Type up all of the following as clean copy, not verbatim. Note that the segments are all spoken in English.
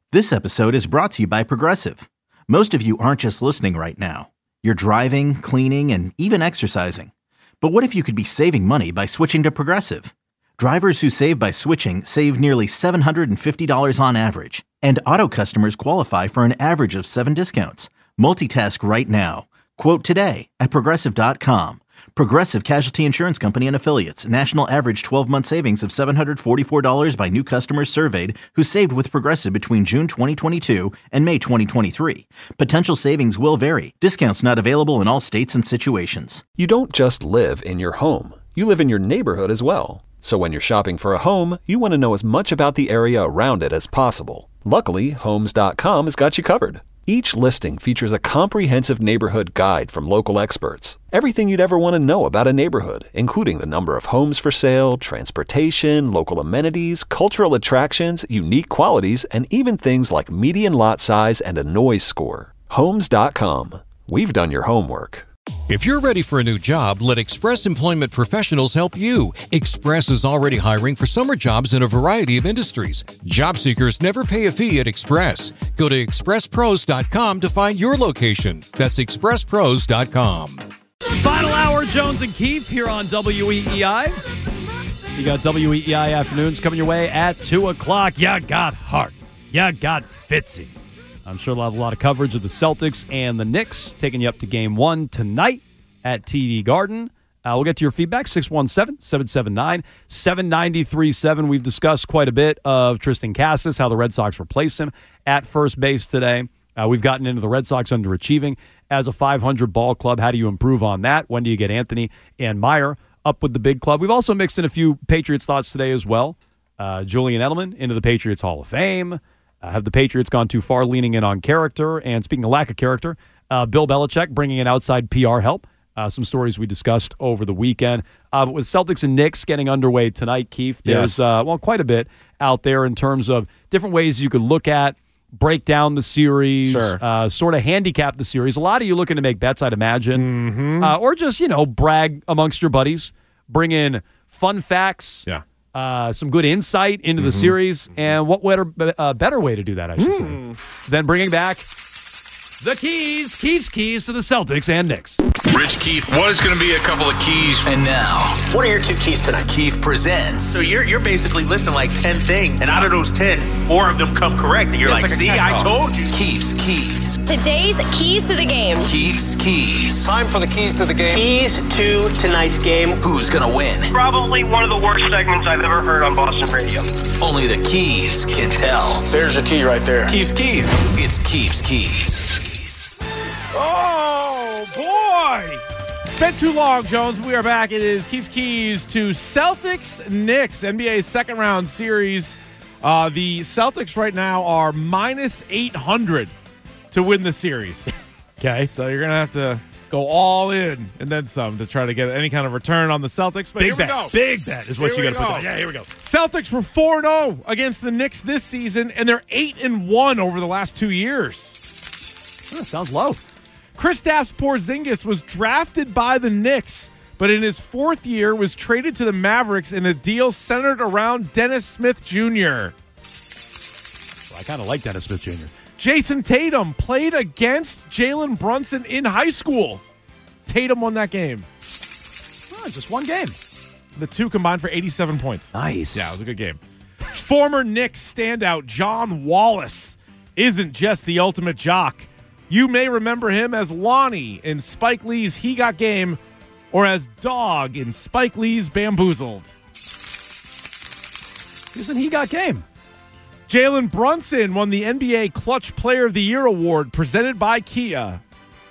This episode is brought to you by Progressive. Most of you aren't just listening right now. You're driving, cleaning, and even exercising. But what if you could be saving money by switching to Progressive? Drivers who save by switching save nearly $750 on average. And auto customers qualify for an average of 7 discounts. Multitask right now. Quote today at Progressive.com. Progressive Casualty Insurance Company and Affiliates. National average 12-month savings of $744 by new customers surveyed who saved with Progressive between June 2022 and May 2023. Potential savings will vary. Discounts not available in all states and situations. You don't just live in your home. You live in your neighborhood as well. So when you're shopping for a home, you want to know as much about the area around it as possible. Luckily, Homes.com has got you covered. Each listing features a comprehensive neighborhood guide from local experts. Everything you'd ever want to know about a neighborhood, including the number of homes for sale, transportation, local amenities, cultural attractions, unique qualities, and even things like median lot size and a noise score. Homes.com. We've done your homework. If you're ready for a new job, let Express Employment Professionals help you. Express is already hiring for summer jobs in a variety of industries. Job seekers never pay a fee at Express. Go to expresspros.com to find your location. That's expresspros.com. Final hour, Jones and Keefe here on WEEI. You got WEEI afternoons coming your way at 2 o'clock. You got Hart. You got Fitzy. I'm sure we'll have a lot of coverage of the Celtics and the Knicks, taking you up to Game 1 tonight at TD Garden. We'll get to your feedback, 617-779-7937. We've discussed quite a bit of Tristan Casas, how the Red Sox replace him at first base today. We've gotten into the Red Sox underachieving as a 500 ball club. How do you improve on that? When do you get Anthony and Meyer up with the big club? We've also mixed in a few Patriots thoughts today as well. Julian Edelman into the Patriots Hall of Fame. Have the Patriots gone too far leaning in on character? And speaking of lack of character, Bill Belichick bringing in outside PR help. Some stories we discussed over the weekend. But with Celtics and Knicks getting underway tonight, Keith, there's quite a bit out there in terms of different ways you could look at, break down the series, sort of handicap the series. A lot of you looking to make bets, I'd imagine. Or just, brag amongst your buddies, bring in fun facts. Yeah. Some good insight into the series, and what better way to do that, I should say, than bringing back the keys to the Celtics and Knicks. Rich Keefe, what is going to be a couple of keys? And now, what are your 2 keys tonight? Keefe presents. So you're basically listing like 10 things, and out of those 10, 4 of them come correct, and you're like, see, I told you. Keefe's keys. Today's keys to the game. Keefe's keys. Time for the keys to the game. Keys to tonight's game. Who's gonna win? Probably one of the worst segments I've ever heard on Boston radio. Only the keys can tell. There's your key right there. Keefe's keys. It's Keefe's keys. Oh, boy. It's been too long, Jones. We are back. It is Keefe's Keys to Celtics-Knicks, NBA second-round series. The Celtics right now are minus 800 to win the series. Okay, so you're going to have to go all in and then some to try to get any kind of return on the Celtics. But Big bet. Big bet is what you got to put down. Yeah, here we go. Celtics were 4-0 against the Knicks this season, and they're 8-1 over the last 2 years. Sounds low. Kristaps Porzingis was drafted by the Knicks, but in his 4th year was traded to the Mavericks in a deal centered around Dennis Smith Jr. Well, I kind of like Dennis Smith Jr. Jason Tatum played against Jalen Brunson in high school. Tatum won that game. Just one game. The two combined for 87 points. Nice. Yeah, it was a good game. Former Knicks standout John Wallace isn't just the ultimate jock. You may remember him as Lonnie in Spike Lee's He Got Game, or as Dog in Spike Lee's Bamboozled. Isn't He Got Game? Jalen Brunson won the NBA Clutch Player of the Year award presented by Kia.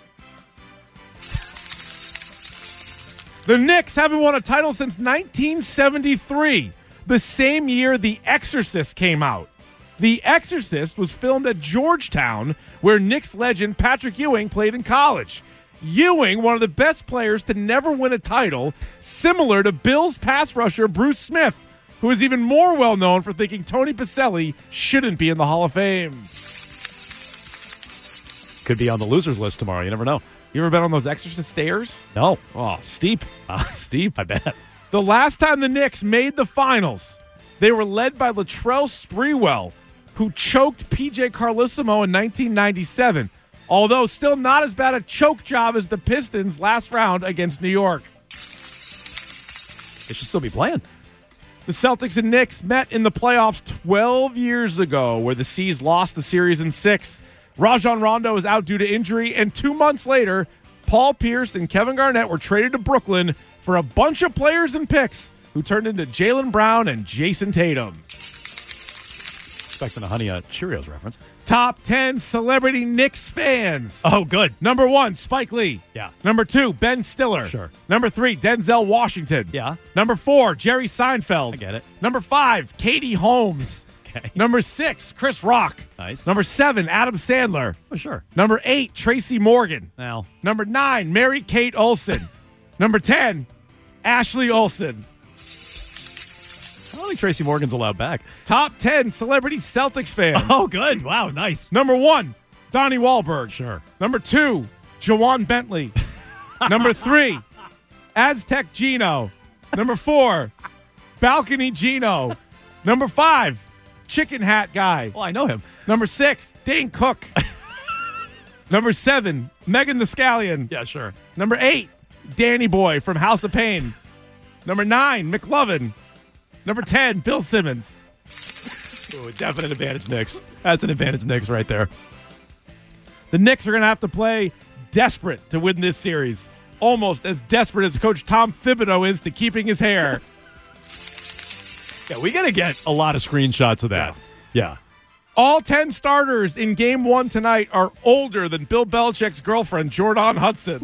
The Knicks haven't won a title since 1973, the same year The Exorcist came out. The Exorcist was filmed at Georgetown, where Knicks legend Patrick Ewing played in college. Ewing, one of the best players to never win a title, similar to Bills pass rusher Bruce Smith, who is even more well-known for thinking Tony Pacelli shouldn't be in the Hall of Fame. Could be on the losers list tomorrow. You never know. You ever been on those Exorcist stairs? No. Oh, steep. Steep. I bet. The last time the Knicks made the finals, they were led by Latrell Sprewell, who choked PJ Carlissimo in 1997, although still not as bad a choke job as the Pistons last round against New York. They should still be playing. The Celtics and Knicks met in the playoffs 12 years ago, where the C's lost the series in 6. Rajon Rondo is out due to injury, and 2 months later, Paul Pierce and Kevin Garnett were traded to Brooklyn for a bunch of players and picks who turned into Jaylen Brown and Jason Tatum. Expecting a Honey Cheerios reference. Top 10 celebrity Knicks fans. Oh, good. Number 1, Spike Lee. Yeah. Number 2, Ben Stiller. Sure. Number 3, Denzel Washington. Yeah. Number 4, Jerry Seinfeld. I get it. Number 5, Katie Holmes. Okay. Number 6, Chris Rock. Nice. Number 7, Adam Sandler. Oh, sure. Number 8, Tracy Morgan. Now. Number 9, Mary-Kate Olsen. Number 10, Ashley Olsen. I don't think Tracy Morgan's allowed back. Top 10 celebrity Celtics fans. Oh, good. Wow, nice. Number 1, Donnie Wahlberg. Sure. Number 2, Jawan Bentley. Number 3, Aztec Gino. Number 4, Balcony Gino. Number 5, Chicken Hat Guy. Well, I know him. Number 6, Dane Cook. Number 7, Megan Thee Stallion. Yeah, sure. Number 8, Danny Boy from House of Pain. Number 9, McLovin. Number 10, Bill Simmons. Ooh, definite advantage Knicks. That's an advantage Knicks right there. The Knicks are going to have to play desperate to win this series. Almost as desperate as Coach Tom Thibodeau is to keeping his hair. Yeah, we got to get a lot of screenshots of that. Yeah. All 10 starters in Game 1 tonight are older than Bill Belichick's girlfriend, Jordan Hudson.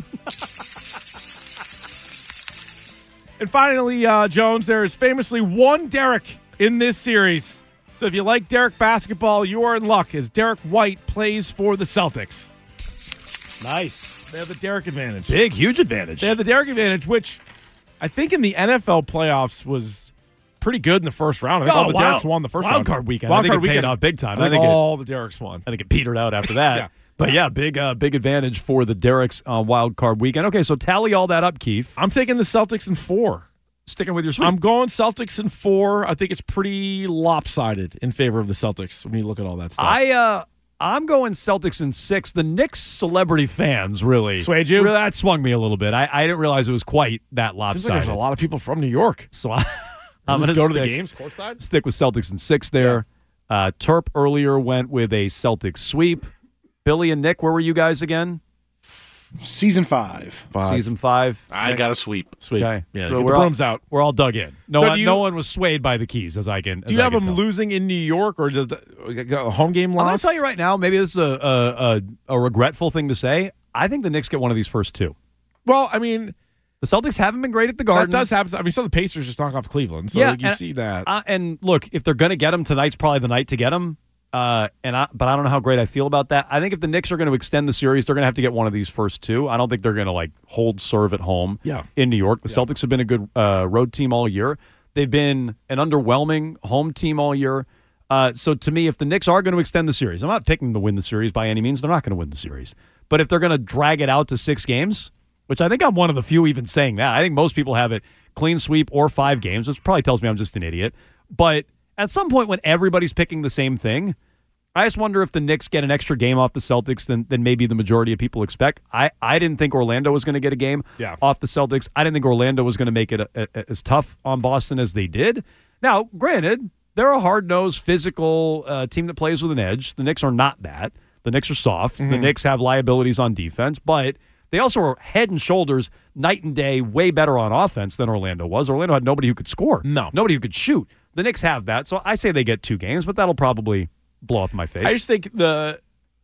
And finally, Jones, there is famously one Derek in this series. So if you like Derek basketball, you are in luck, as Derek White plays for the Celtics. Nice. They have the Derek advantage. Big, huge advantage. They have the Derek advantage, which I think in the NFL playoffs was pretty good in the first round. I think all the Dereks won the first round. Wild card weekend. I think it paid off big time. I think all the Dereks won. I think it petered out after that. Yeah. But yeah, big advantage for the Dereks wild card weekend. Okay, so tally all that up, Keith. I'm taking the Celtics in 4. Sticking with your sweep. I'm going Celtics in 4. I think it's pretty lopsided in favor of the Celtics when you look at all that stuff. I'm going Celtics in 6. The Knicks celebrity fans really swayed you. That swung me a little bit. I didn't realize it was quite that lopsided. Seems like there's a lot of people from New York, so I'm going to go to the games courtside. Stick with Celtics in 6 there. Yeah. Terp earlier went with a Celtics sweep. Billy and Nick, where were you guys again? Season 5. Season 5. I got a sweep. Okay. Yeah, so get the brooms out. We're all dug in. No one was swayed by the keys, as I can. Do you have them losing in New York, or does a home game loss? I'm going to tell you right now, maybe this is a regretful thing to say. I think the Knicks get one of these first 2. Well, I mean, the Celtics haven't been great at the Garden. That does happen. I mean, so the Pacers just knock off Cleveland. So you see that. And look, if they're going to get them, tonight's probably the night to get them. But I don't know how great I feel about that. I think if the Knicks are going to extend the series, they're going to have to get one of these first 2. I don't think they're going to hold serve at home in New York. The Celtics have been a good road team all year. They've been an underwhelming home team all year. So to me, if the Knicks are going to extend the series, I'm not picking them to win the series by any means. They're not going to win the series. But if they're going to drag it out to 6 games, which I think I'm one of the few even saying that. I think most people have it clean sweep or 5 games, which probably tells me I'm just an idiot. But at some point when everybody's picking the same thing, I just wonder if the Knicks get an extra game off the Celtics than maybe the majority of people expect. I didn't think Orlando was going to get a game off the Celtics. I didn't think Orlando was going to make it as tough on Boston as they did. Now, granted, they're a hard-nosed, physical team that plays with an edge. The Knicks are not that. The Knicks are soft. Mm-hmm. The Knicks have liabilities on defense, but they also are head and shoulders, night and day, way better on offense than Orlando was. Orlando had nobody who could score. No. Nobody who could shoot. The Knicks have that, so I say they get 2 games, but that'll probably blow up in my face. I just think the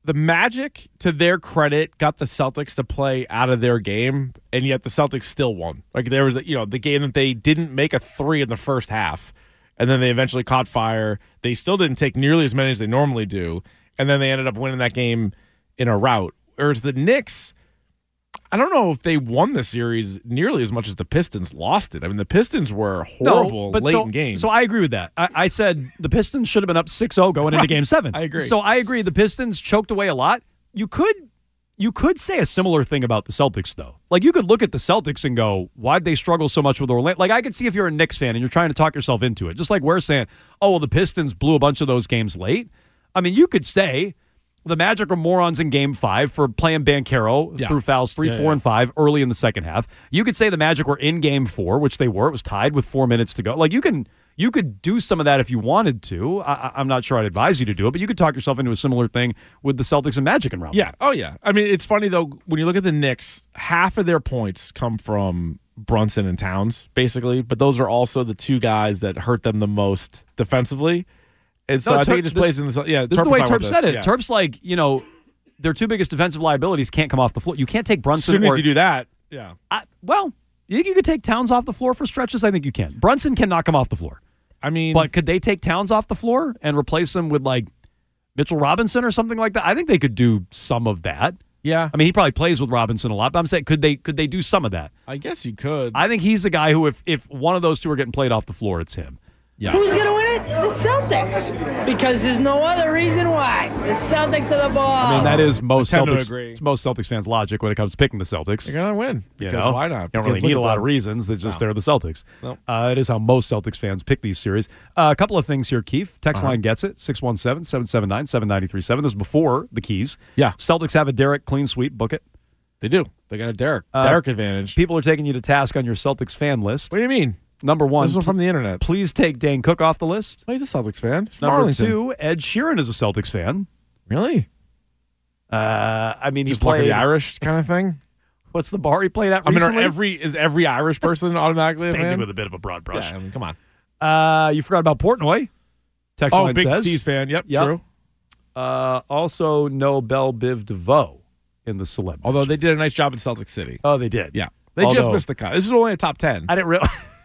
Magic, to their credit, got the Celtics to play out of their game, and yet the Celtics still won. Like there was, the game that they didn't make a 3 in the first half, and then they eventually caught fire. They still didn't take nearly as many as they normally do, and then they ended up winning that game in a rout. Whereas the Knicks, I don't know if they won the series nearly as much as the Pistons lost it. I mean, the Pistons were horrible late in games. So I agree with that. I said the Pistons should have been up 6-0 going into Game 7. I agree. So I agree. The Pistons choked away a lot. You could say a similar thing about the Celtics, though. Like, you could look at the Celtics and go, why'd they struggle so much with Orlando? Like, I could see if you're a Knicks fan and you're trying to talk yourself into it. Just like we're saying, oh, well, the Pistons blew a bunch of those games late. I mean, you could say the Magic are morons in Game 5 for playing Banchero through fouls 3, 4, and 5 early in the second half. You could say the Magic were in Game 4, which they were. It was tied with 4 minutes to go. Like, you could do some of that if you wanted to. I'm not sure I'd advise you to do it, but you could talk yourself into a similar thing with the Celtics and Magic in round one. Oh, yeah. I mean, it's funny, though, when you look at the Knicks, half of their points come from Brunson and Towns, basically, but those are also the two guys that hurt them the most defensively. And so I think it just plays in this. Yeah, this is the way Terp said it. Yeah. Terp's like, their two biggest defensive liabilities can't come off the floor. You can't take Brunson. As soon as you do that, yeah. You think you could take Towns off the floor for stretches? I think you can. Brunson cannot come off the floor. I mean, but could they take Towns off the floor and replace him with like Mitchell Robinson or something like that? I think they could do some of that. Yeah. I mean, he probably plays with Robinson a lot, but I'm saying could they do some of that? I guess you could. I think he's the guy who, if one of those two are getting played off the floor, it's him. Yeah. Who's going to win it? The Celtics. Because there's no other reason why. The Celtics are the ball. I mean, that is most Celtics fans' logic when it comes to picking the Celtics. They're going to win. Because why not? You don't really need a lot of reasons. It's just they're the Celtics. Nope. It is how most Celtics fans pick these series. A couple of things here, Keith. Text line gets it. 617-779-7937. This is before the keys. Yeah. Celtics have a Derek clean sweep. Book it. They do. They got a Derek advantage. People are taking you to task on your Celtics fan list. What do you mean? Number one, this is from the internet. Please take Dane Cook off the list. Oh, he's a Celtics fan. Number two, Ed Sheeran is a Celtics fan. Really? I mean, he's just like played the Irish kind of thing. What's the bar he played at recently? I mean, is every Irish person automatically a fan? With a bit of a broad brush. Yeah, I mean, come on. You forgot about Portnoy. Text line big says. C's fan. Yep, true. Also, no Belle Biv DeVoe in the celeb. Although they did a nice job in Celtic City. Oh, they did. Yeah. They just missed the cut. This is only a top 10. I didn't realize.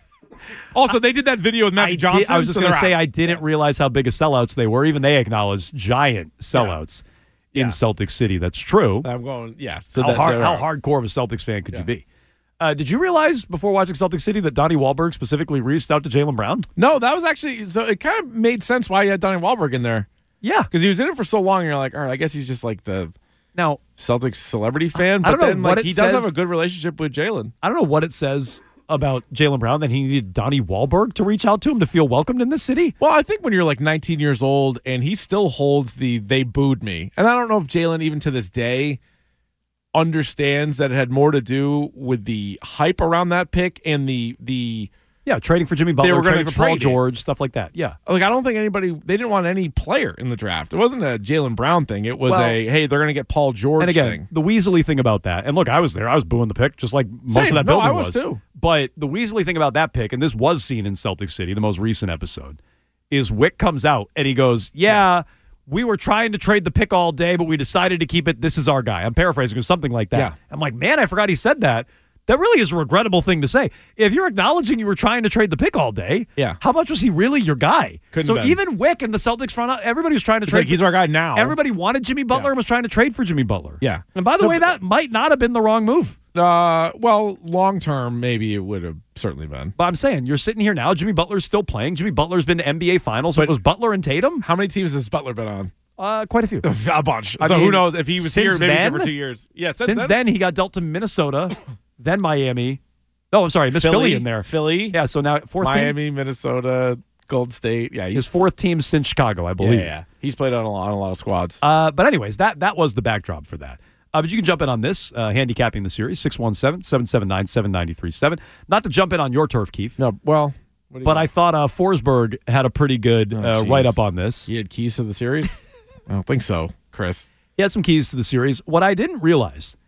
Also, they did that video with Magic Johnson. I was just going to say, I didn't realize how big of sellouts they were. Even they acknowledged giant sellouts in Celtic City. That's true. I'm going, So how hardcore of a Celtics fan could you be? Did you realize before watching Celtic City that Donnie Wahlberg specifically reached out to Jaylen Brown? No, that was actually, so it kind of made sense why you had Donnie Wahlberg in there. Yeah. Because he was in it for so long, and you're like, all right, I guess he's just like the now Celtics celebrity fan. I don't but know then what he does have a good relationship with Jaylen. I don't know what it says about Jaylen Brown that he needed Donnie Wahlberg to reach out to him to feel welcomed in this city. Well, I think when you're like 19 years old and he still holds the "they booed me," and I don't know if Jaylen even to this day understands that it had more to do with the hype around that pick and the trading for Jimmy Butler, trading for Paul George, stuff like that. Yeah. Like, I don't think they didn't want any player in the draft. It wasn't a Jaylen Brown thing. It was hey, they're going to get Paul George and again, thing. The Weasley thing about that, and look, I was there. I was booing the pick just like most of that building was. Too. But the Weasley thing about that pick, and this was seen in Celtic City, the most recent episode, is Wick comes out and he goes, we were trying to trade the pick all day, but we decided to keep it. This is our guy. I'm paraphrasing, or something like that. Yeah. I'm like, man, I forgot he said that. That really is a regrettable thing to say. If you're acknowledging you were trying to trade the pick all day, how much was he really your guy? Even Wick and the Celtics front, everybody was trying to trade. Like he's our guy now. Everybody wanted Jimmy Butler and was trying to trade for Jimmy Butler. Yeah. And by the way, that might not have been the wrong move. Well, long term, maybe it would have certainly been. But I'm saying, you're sitting here now. Jimmy Butler's still playing. Jimmy Butler's been to NBA Finals. But it was Butler and Tatum. How many teams has Butler been on? Quite a few. A bunch. So who knows if he was here maybe for 2 years. Yeah. Since then, he got dealt to Minnesota, then Miami. Oh, I'm sorry. I missed Philly in there. Philly. Yeah, so now fourth Miami, team. Minnesota, Golden State. Yeah, his fourth team since Chicago, I believe. Yeah. He's played on a lot of squads. But anyways, that was the backdrop for that. But you can jump in on this, handicapping the series, 617-779-7937. Not to jump in on your turf, Keith. No, well. But I thought Forsberg had a pretty good write-up on this. He had keys to the series? I don't think so, Chris. He had some keys to the series. What I didn't realize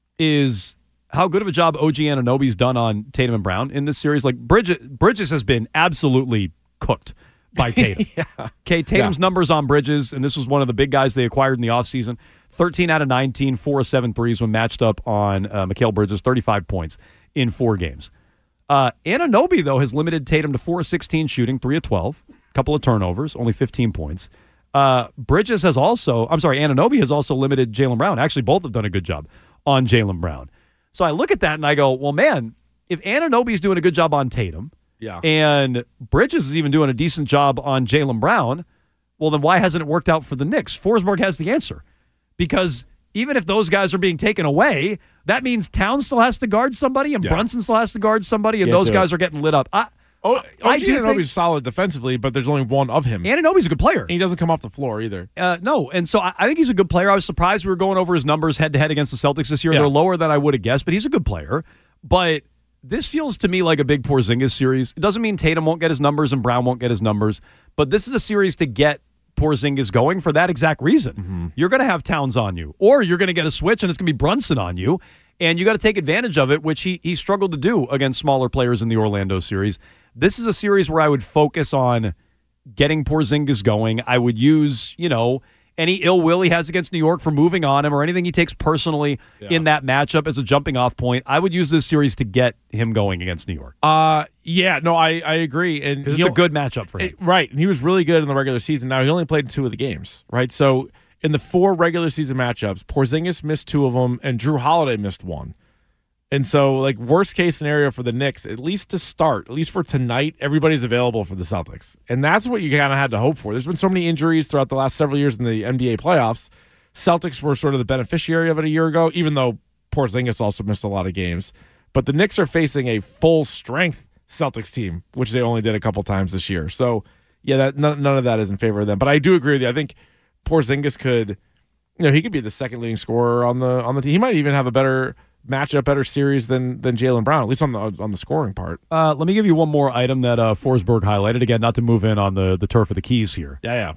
is how good of a job OG Anunoby's done on Tatum and Brown in this series. Like, Bridges has been absolutely cooked by Tatum. Okay, Tatum's numbers on Bridges, and this was one of the big guys they acquired in the offseason, 13 out of 19, 4 of 7 threes when matched up on Mikal Bridges, 35 points in 4 games. Anunoby, though, has limited Tatum to 4 of 16 shooting, 3 of 12, a couple of turnovers, only 15 points. Anunoby has also limited Jaylen Brown. Actually, both have done a good job on Jaylen Brown. So I look at that and I go, well, man, if Anunoby's doing a good job on Tatum and Bridges is even doing a decent job on Jaylen Brown, well, then why hasn't it worked out for the Knicks? Forsberg has the answer. Because even if those guys are being taken away, that means Towns still has to guard somebody and Brunson still has to guard somebody, and those guys are getting lit up. OG Anunoby's solid defensively, but there's only one of him. Anunoby's a good player. And he doesn't come off the floor either. No, and so I think he's a good player. I was surprised we were going over his numbers head-to-head against the Celtics this year. Yeah. They're lower than I would have guessed, but he's a good player. But this feels to me like a big Porzingis series. It doesn't mean Tatum won't get his numbers and Brown won't get his numbers, but this is a series to get Porzingis going for that exact reason. Mm-hmm. You're going to have Towns on you, or you're going to get a switch and it's going to be Brunson on you, and you got to take advantage of it, which he struggled to do against smaller players in the Orlando series. This is a series where I would focus on getting Porzingis going. I would use, any ill will he has against New York for moving on him or anything he takes personally in that matchup as a jumping off point. I would use this series to get him going against New York. I agree. And it's a good matchup for him. Right. And he was really good in the regular season. Now, he only played in 2 of the games, right? So in the 4 regular season matchups, Porzingis missed 2 of them and Drew Holiday missed 1. And so, worst case scenario for the Knicks, at least to start, at least for tonight, everybody's available for the Celtics. And that's what you kind of had to hope for. There's been so many injuries throughout the last several years in the NBA playoffs. Celtics were sort of the beneficiary of it a year ago, even though Porzingis also missed a lot of games. But the Knicks are facing a full-strength Celtics team, which they only did a couple times this year. So, none of that is in favor of them. But I do agree with you. I think Porzingis could, he could be the second leading scorer on the team. He might even have a better matchup, better series than Jaylen Brown, at least on the scoring part. Let me give you one more item that Forsberg highlighted. Again, not to move in on the turf of the keys here. Yeah.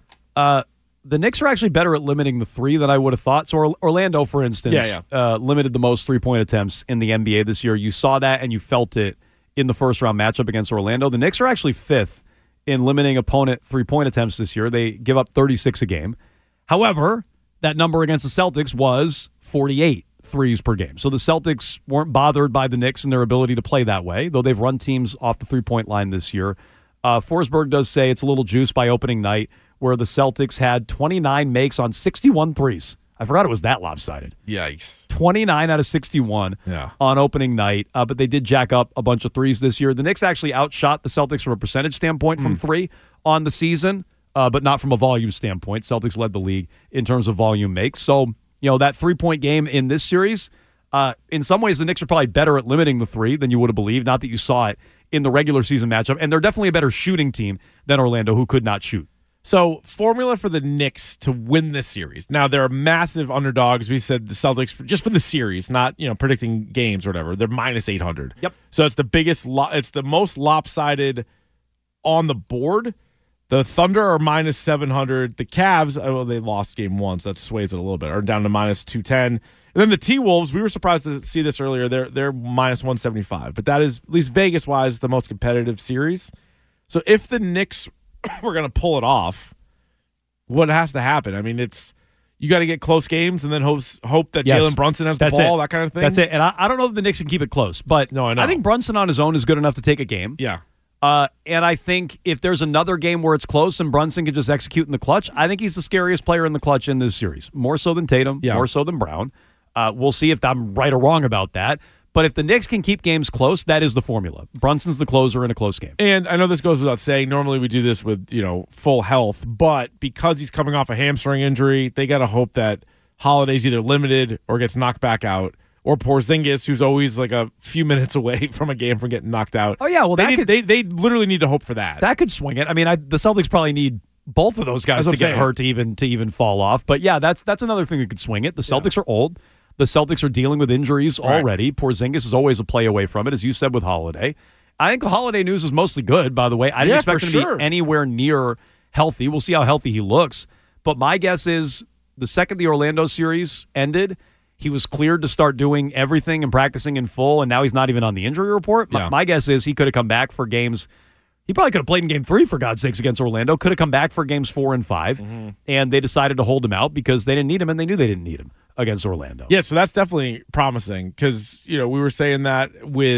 The Knicks are actually better at limiting the 3 than I would have thought. So Orlando, for instance, limited the most 3-point attempts in the NBA this year. You saw that and you felt it in the first-round matchup against Orlando. The Knicks are actually 5th in limiting opponent 3-point attempts this year. They give up 36 a game. However, that number against the Celtics was 48 threes per game. So the Celtics weren't bothered by the Knicks and their ability to play that way, though they've run teams off the 3-point line this year. Forsberg does say it's a little juice by opening night, where the Celtics had 29 makes on 61 threes. I forgot it was that lopsided. Yikes. 29 out of 61 on opening night, but they did jack up a bunch of threes this year. The Knicks actually outshot the Celtics from a percentage standpoint from 3 on the season, but not from a volume standpoint. Celtics led the league in terms of volume makes. So, that 3-point game in this series, in some ways the Knicks are probably better at limiting the 3 than you would have believed. Not that you saw it in the regular season matchup. And they're definitely a better shooting team than Orlando, who could not shoot. So, formula for the Knicks to win this series. Now, they're massive underdogs. We said the Celtics, just for the series, not predicting games or whatever. They're minus 800. Yep. So, it's the biggest, it's the most lopsided on the board. The Thunder are minus 700. The Cavs, they lost game 1, so that sways it a little bit, are down to minus 210. And then the T-Wolves, we were surprised to see this earlier. They're minus 175. But that is, at least Vegas-wise, the most competitive series. So if the Knicks were going to pull it off, what has to happen? I mean, you got to get close games and then hope that Jalen Brunson has the ball, that kind of thing. That's it. And I don't know if the Knicks can keep it close, but no, I know. I think Brunson on his own is good enough to take a game. Yeah. And I think if there's another game where it's close and Brunson can just execute in the clutch, I think he's the scariest player in the clutch in this series. More so than Tatum, more so than Brown. We'll see if I'm right or wrong about that. But if the Knicks can keep games close, that is the formula. Brunson's the closer in a close game. And I know this goes without saying. Normally we do this with, full health. But because he's coming off a hamstring injury, they got to hope that Holiday's either limited or gets knocked back out. Or Porzingis, who's always like a few minutes away from a game from getting knocked out. Oh, yeah. Well, they literally need to hope for that. That could swing it. I mean, the Celtics probably need both of those guys to get hurt to even fall off. But, yeah, that's another thing that could swing it. The Celtics are old. The Celtics are dealing with injuries already. Porzingis is always a play away from it, as you said with Holiday. I think the Holiday news is mostly good, by the way. I didn't expect him to be anywhere near healthy. We'll see how healthy he looks. But my guess is the second the Orlando series ended, he was cleared to start doing everything and practicing in full, and now he's not even on the injury report. My guess is he could have come back for games. He probably could have played in Game 3, for God's sakes, against Orlando. Could have come back for Games 4 and 5, and they decided to hold him out because they didn't need him, and they knew they didn't need him against Orlando. Yeah, so that's definitely promising because, we were saying that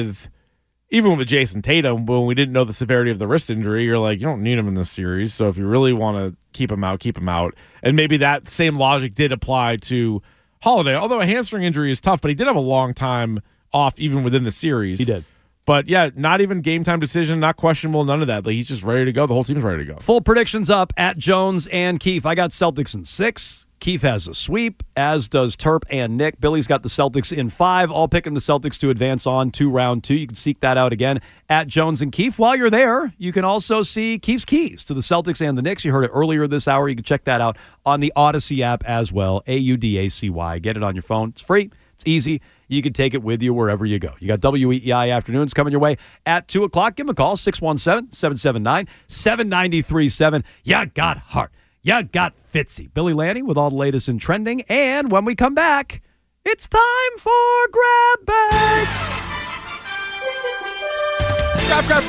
even with Jason Tatum, when we didn't know the severity of the wrist injury, you're like, you don't need him in this series, so if you really want to keep him out, keep him out. And maybe that same logic did apply to Holiday, although a hamstring injury is tough, but he did have a long time off even within the series. He did. But, yeah, not even game-time decision, not questionable, none of that. He's just ready to go. The whole team's ready to go. Full predictions up at Jones and Keefe. I got Celtics in 6. Keith has a sweep, as does Terp and Nick. Billy's got the Celtics in 5, all picking the Celtics to advance on to round 2. You can seek that out again at Jones and Keith. While you're there, you can also see Keith's keys to the Celtics and the Knicks. You heard it earlier this hour. You can check that out on the Odyssey app as well, AUDACY. Get it on your phone. It's free. It's easy. You can take it with you wherever you go. You got WEEI Afternoons coming your way at 2 o'clock. Give them a call, 617-779-7937. You got heart. You got Fitzy. Billy Lanny with all the latest in trending. And when we come back, it's time for Grab Bag. Grab bag,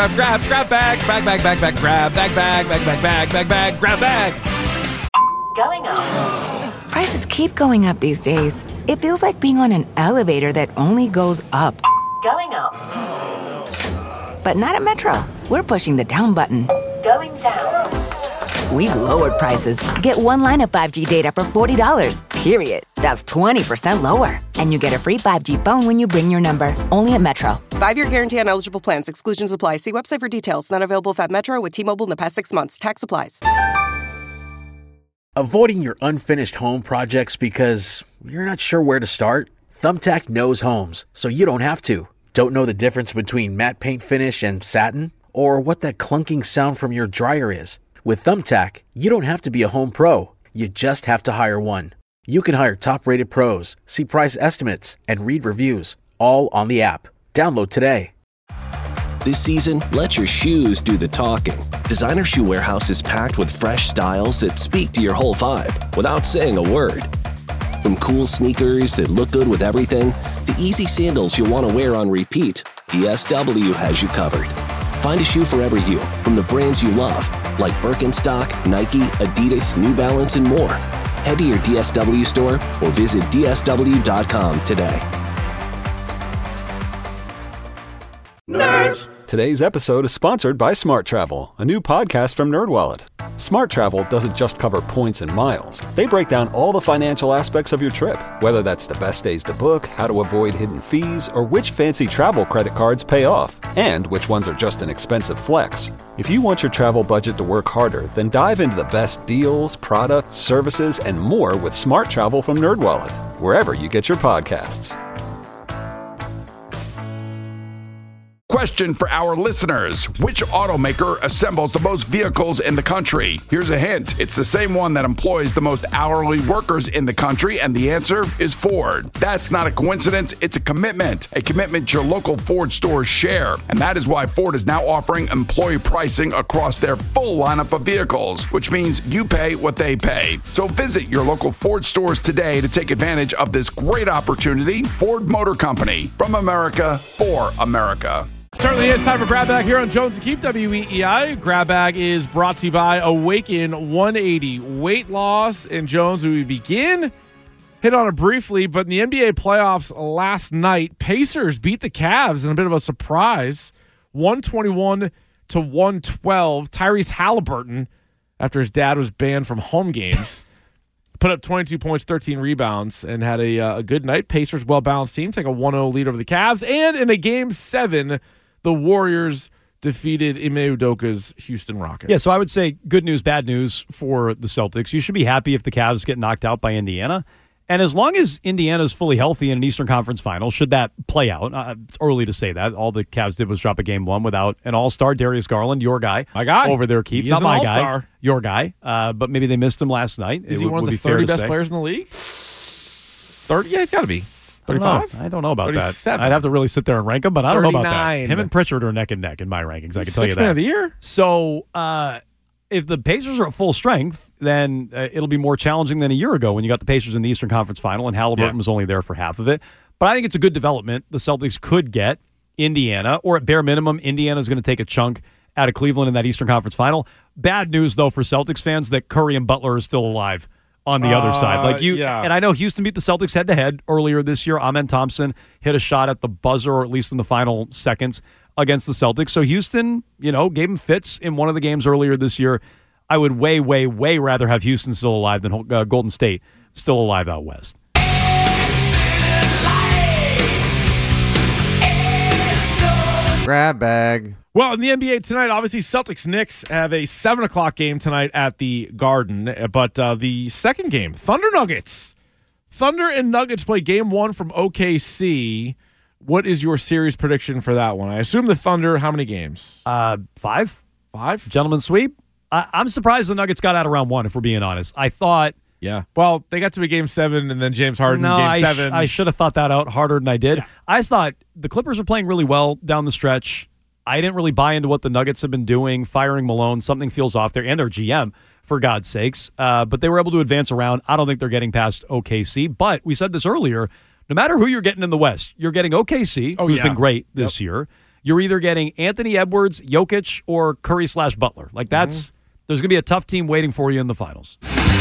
grab bag. Going up. Prices keep going up these days. It feels like being on an elevator that only goes up. Going up. But not at Metro. We're pushing the down button. Going down. We've lowered prices. Get one line of 5G data for $40, period. That's 20% lower. And you get a free 5G phone when you bring your number. Only at Metro. 5-year guarantee on eligible plans. Exclusions apply. See website for details. Not available at Metro with T-Mobile in the past 6 months. Tax applies. Avoiding your unfinished home projects because you're not sure where to start? Thumbtack knows homes, so you don't have to. Don't know the difference between matte paint finish and satin? Or what that clunking sound from your dryer is? With Thumbtack, you don't have to be a home pro. You just have to hire one. You can hire top-rated pros, see price estimates, and read reviews, all on the app. Download today. This season, let your shoes do the talking. Designer Shoe Warehouse is packed with fresh styles that speak to your whole vibe without saying a word. From cool sneakers that look good with everything, to easy sandals you'll want to wear on repeat, DSW has you covered. Find a shoe for every you, from the brands you love, like Birkenstock, Nike, Adidas, New Balance, and more. Head to your DSW store or visit DSW.com today. Nerds! Today's episode is sponsored by Smart Travel, a new podcast from NerdWallet. Smart Travel doesn't just cover points and miles. They break down all the financial aspects of your trip, whether that's the best days to book, how to avoid hidden fees, or which fancy travel credit cards pay off, and which ones are just an expensive flex. If you want your travel budget to work harder, then dive into the best deals, products, services, and more with Smart Travel from NerdWallet, wherever you get your podcasts. Question for our listeners. Which automaker assembles the most vehicles in the country? Here's a hint. It's the same one that employs the most hourly workers in the country, and the answer is Ford. That's not a coincidence. It's a commitment your local Ford stores share. And that is why Ford is now offering employee pricing across their full lineup of vehicles, which means you pay what they pay. So visit your local Ford stores today to take advantage of this great opportunity. Ford Motor Company, from America, for America. Certainly is time for Grab Bag here on Jones and Keith, WEEI. Grab Bag is brought to you by Awaken 180 Weight Loss. And Jones, we begin, hit on it briefly, but in the NBA playoffs last night, Pacers beat the Cavs in a bit of a surprise, 121-112. Tyrese Halliburton, after his dad was banned from home games, put up 22 points, 13 rebounds, and had a good night. Pacers, well-balanced team, take a 1-0 lead over the Cavs. And in a Game 7, the Warriors defeated Ime Udoka's Houston Rockets. Yeah, so I would say good news, bad news for the Celtics. You should be happy if the Cavs get knocked out by Indiana. And as long as Indiana's fully healthy in an Eastern Conference final, should that play out, it's early to say that. All the Cavs did was drop a Game 1 without an all-star, Darius Garland, your guy. My guy. Over there, Keith. He Not is an my all-star. guy, your guy. But maybe they missed him last night. Is he one of the 30 best players in the league? 30? Yeah, he's got to be. 35? I don't know about 37. that. I'd have to really sit there and rank him, but I don't know about that. 39. Him and Pritchard are neck and neck in my rankings. I can tell you that. Sixth man of the year. So if the Pacers are at full strength, then it'll be more challenging than a year ago when you got the Pacers in the Eastern Conference Final and Halliburton was only there for half of it. But I think it's a good development. The Celtics could get Indiana, or at bare minimum, Indiana's going to take a chunk out of Cleveland in that Eastern Conference Final. Bad news, though, for Celtics fans that Curry and Butler are still alive on the other side. And I know Houston beat the Celtics head-to-head earlier this year. Amen Thompson hit a shot at the buzzer, or at least in the final seconds, against the Celtics. So Houston, gave him fits in one of the games earlier this year. I would way, way, way rather have Houston still alive than Golden State still alive out west. Grab bag. Well, in the NBA tonight, obviously Celtics-Knicks have a 7 o'clock game tonight at the Garden. But the second game, Thunder-Nuggets. Thunder and Nuggets play game 1 from OKC. What is your series prediction for that one? I assume the Thunder, how many games? 5. 5? Gentlemen sweep. I'm surprised the Nuggets got out of round 1, if we're being honest. I thought... Yeah. Well, they got to a game 7, and then James Harden game 7. I should have thought that out harder than I did. Yeah. I just thought the Clippers were playing really well down the stretch. I didn't really buy into what the Nuggets have been doing, firing Malone. Something feels off there, and their GM, for God's sakes. But they were able to advance around. I don't think they're getting past OKC. But we said this earlier, no matter who you're getting in the West, you're getting OKC, who's been great this year. You're either getting Anthony Edwards, Jokic, or Curry/Butler. Like that's there's going to be a tough team waiting for you in the finals.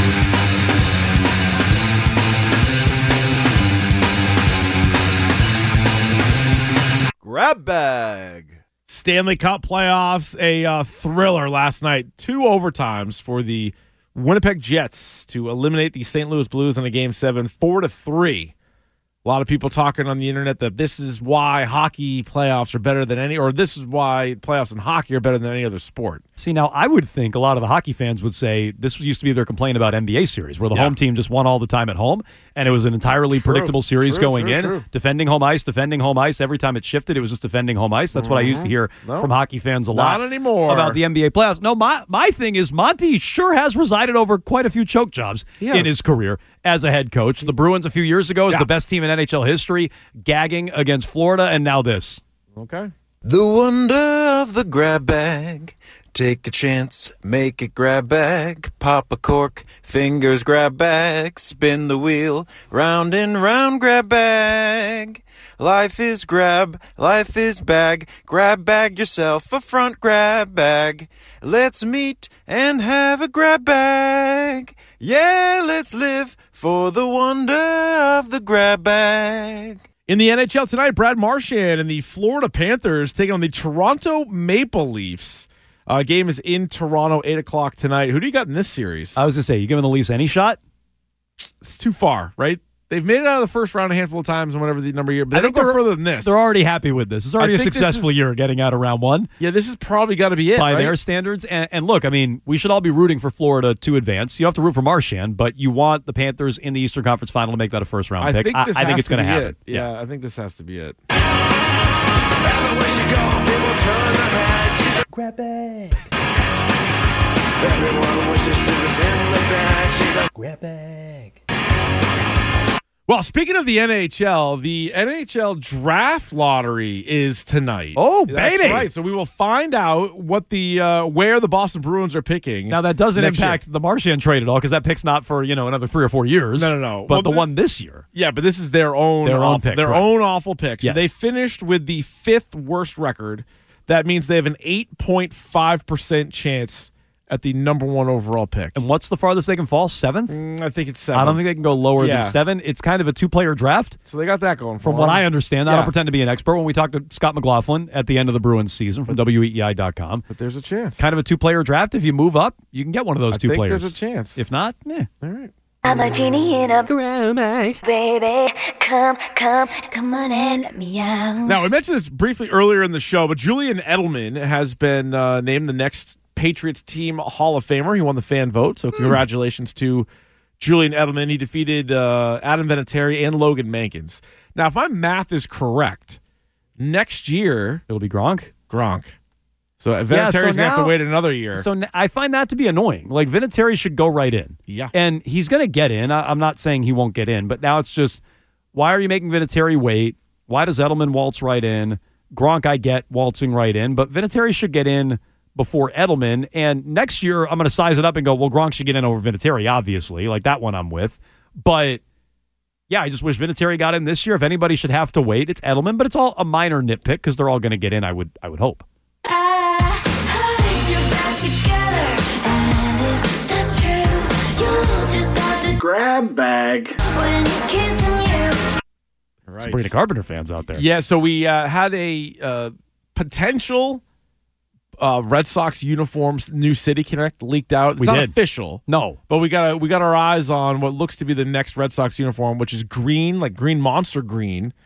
Grab bag. Stanley Cup playoffs, a thriller last night. 2 overtimes for the Winnipeg Jets to eliminate the St. Louis Blues in a game 7, 4-3. A lot of people talking on the internet that this is why hockey playoffs are better than this is why playoffs in hockey are better than any other sport. See, now I would think a lot of the hockey fans would say this used to be their complaint about NBA series, where the home team just won all the time at home, and it was an entirely predictable series going in. Defending home ice. Every time it shifted, it was just defending home ice. That's what I used to hear from hockey fans a lot. Not anymore. About the NBA playoffs. No, my thing is Monty sure has resided over quite a few choke jobs in his career as a head coach. The Bruins a few years ago was the best team in NHL history, gagging against Florida, and now this. Okay. The wonder of the grab bag. Take a chance, make it grab bag. Pop a cork, fingers grab bag. Spin the wheel, round and round grab bag. Life is grab, life is bag. Grab bag yourself a front grab bag. Let's meet and have a grab bag. Yeah, let's live for the wonder of the grab bag. In the NHL tonight, Brad Marchand and the Florida Panthers taking on the Toronto Maple Leafs. Game is in Toronto, 8 o'clock tonight. Who do you got in this series? I was going to say, you giving the Leafs any shot? It's too far, right? They've made it out of the first round a handful of times and whatever the number of years, but they don't go further than this. They're already happy with this. It's already a successful year getting out of round 1. Yeah, this has probably got to be it, by right? their standards. And look, I mean, we should all be rooting for Florida to advance. You have to root for Marchand, but you want the Panthers in the Eastern Conference Final to make that a first-round pick. I think it's going to happen. Yeah, I think this has to be it. Grab bag. Everyone wishes she was in the bag. She's like, grab bag. Well, speaking of the NHL draft lottery is tonight. Oh, That's baby! Right. So we will find out what the where the Boston Bruins are picking. Now that doesn't impact the Marchand trade at all because that pick's not for another 3 or 4 years. No. But the one this year. Yeah, but this is their own pick. Their own awful pick. So yes. they finished with the 5th worst record. That means they have an 8.5% chance at the number 1 overall pick. And what's the farthest they can fall? 7th? I think it's 7. I don't think they can go lower than 7. It's kind of a 2-player draft. So they got that going for From them. what I understand. I don't pretend to be an expert. When we talked to Scott McLaughlin at the end of the Bruins season from WEEI.com. But there's a chance. Kind of a 2-player draft. If you move up, you can get one of those 2 players. There's a chance. If not, All right. I'm a genie in a grab bag. Baby, come on and let me out. Now, we mentioned this briefly earlier in the show, but Julian Edelman has been named the next Patriots team Hall of Famer. He won the fan vote, so congratulations to Julian Edelman. He defeated Adam Vinatieri and Logan Mankins. Now, if my math is correct, next year it'll be Gronk. So Vinatieri's going to have to wait another year. So I find that to be annoying. Like, Vinatieri should go right in. Yeah. And he's going to get in. I'm not saying he won't get in, but now it's just, why are you making Vinatieri wait? Why does Edelman waltz right in? Gronk, I get waltzing right in, but Vinatieri should get in before Edelman. And next year, I'm going to size it up and go, well, Gronk should get in over Vinatieri, obviously. Like, that one I'm with. But, yeah, I just wish Vinatieri got in this year. If anybody should have to wait, it's Edelman, but it's all a minor nitpick because they're all going to get in, I would hope. Grab bag. Right. Sabrina Carpenter fans out there. Yeah, so we had a potential Red Sox uniforms new City Connect leaked out. It's not official. No. But we got our eyes on what looks to be the next Red Sox uniform, which is green, like green monster green.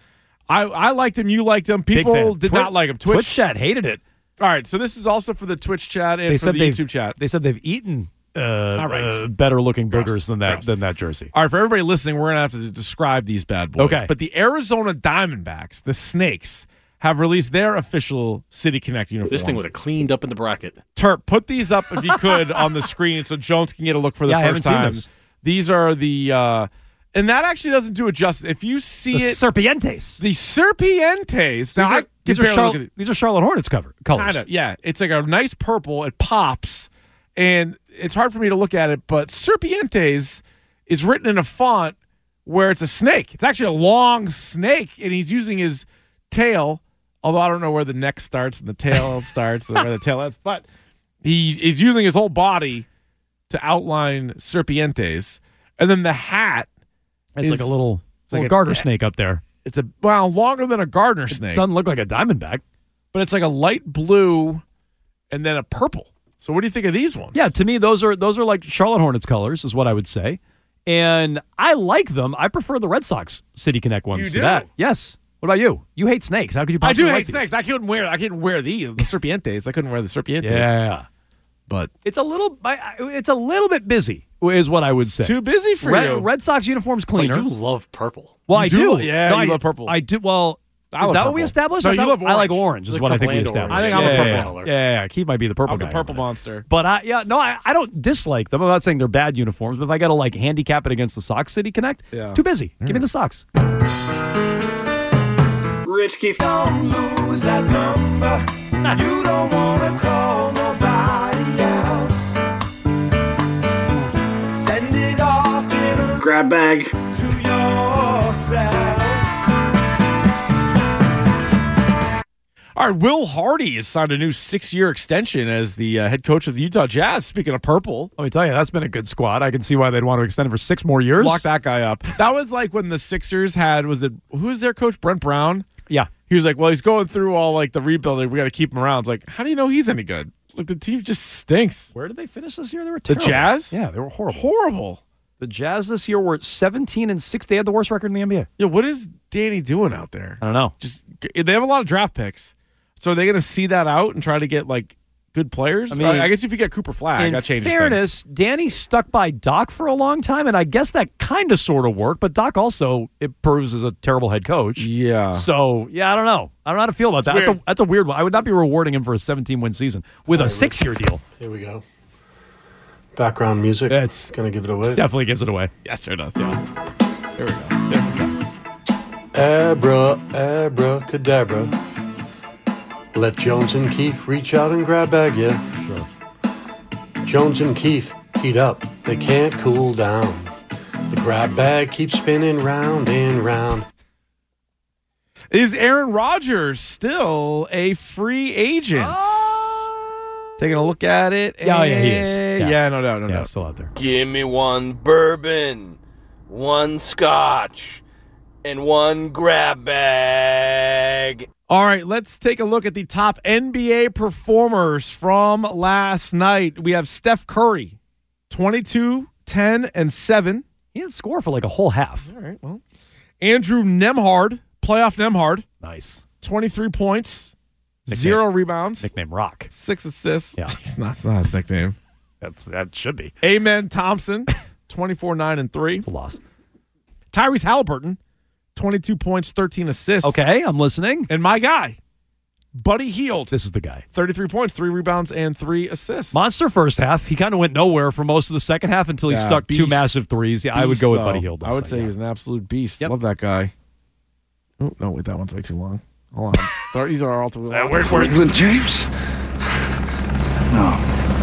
I liked him. You liked him. People did not like him. Twitch chat hated it. All right, so this is also for the Twitch chat and for the YouTube chat. They said they've eaten better looking burgers than that jersey. All right, for everybody listening, we're going to have to describe these bad boys. Okay. But the Arizona Diamondbacks, the Snakes, have released their official City Connect uniform. This thing would have cleaned up in the bracket. Terp, put these up if you could on the screen so Jones can get a look for the first time. These are the and that actually doesn't do it justice. If you see the Serpientes. The Serpientes. Now, these are Charlotte Hornets colors. Kinda, yeah. It's like a nice purple. It pops. And it's hard for me to look at it, but Serpientes is written in a font where it's a snake. It's actually a long snake, and he's using his tail, although I don't know where the neck starts and the tail starts and where the tail ends, but he's using his whole body to outline Serpientes. And then the hat is like a little garter snake up there. It's longer than a gardener snake. It doesn't look like a diamondback. But it's like a light blue and then a purple. So what do you think of these ones? Yeah, to me, those are like Charlotte Hornets colors, is what I would say. And I like them. I prefer the Red Sox City Connect ones to that. Yes. What about you? You hate snakes. How could you possibly I do hate snakes. I couldn't wear these, the Serpientes. I couldn't wear the Serpientes. Yeah. But it's a little bit busy, is what I would say. Too busy for you. Red Sox uniform's cleaner. But you love purple. Well, I do. Yeah, no, you love purple. I do. Well, is that what we established? No, you love orange. I like orange, is what I think we established. I think I'm a purple color. Yeah. Keith might be the purple I'm guy. the purple monster. But I don't dislike them. I'm not saying they're bad uniforms, but if I got to handicap it against the Sox City Connect, too busy. Give me the Sox. Rich Keefe, don't lose that number. You don't want to call nobody else. Send it off in a grab bag to yourself. All right, Will Hardy has signed a new 6-year extension as the head coach of the Utah Jazz. Speaking of purple. Let me tell you, that's been a good squad. I can see why they'd want to extend it for 6 more years. Lock that guy up. That was like when the Sixers had, who was their coach, Brent Brown? Yeah. He was like, well, he's going through all the rebuilding. We got to keep him around. It's like, how do you know he's any good? Like, the team just stinks. Where did they finish this year? They were terrible. The Jazz? Yeah, they were horrible. Horrible. The Jazz this year were 17-6. They had the worst record in the NBA. Yeah, what is Danny doing out there? I don't know. They have a lot of draft picks. So are they going to see that out and try to get good players? I mean, I guess if you get Cooper Flagg, that changes things. In fairness, Danny stuck by Doc for a long time, and I guess that kind of sort of worked. But Doc also proves as a terrible head coach. Yeah. So I don't know. I don't know how to feel about that. That's a weird one. I would not be rewarding him for a 17-win season with a 6-year deal. Here we go. Background music. It's gonna give it away. Definitely gives it away. Yeah, sure does. Yeah. Here we go. Abracadabra. Let Jones and Keefe reach out and grab bag you. Sure. Jones and Keefe heat up. They can't cool down. The grab bag keeps spinning round and round. Is Aaron Rodgers still a free agent? Taking a look at it. Yeah, he is. Yeah, no doubt. Yeah, still out there. Give me 1 bourbon, 1 scotch, and 1 grab bag. All right, let's take a look at the top NBA performers from last night. We have Steph Curry, 22, 10, and 7. He didn't score for a whole half. All right, well. Andrew Nembhard, playoff Nembhard. Nice. 23 points, 0 rebounds. Nickname Rock. 6 assists. Yeah. It's not his nickname. That should be. Amen Thompson, 24, 9, and 3. It's a loss. Tyrese Halliburton, 22 points, 13 assists. Okay, I'm listening. And my guy, Buddy Hield. This is the guy. 33 points, 3 rebounds, and 3 assists. Monster first half. He kind of went nowhere for most of the second half until he stuck beast. 2 massive threes. Yeah, I would go with Buddy Hield. I would say he was an absolute beast. Love that guy. Oh, no, wait, that one's way too long. Hold on. These are all too long. England James? No.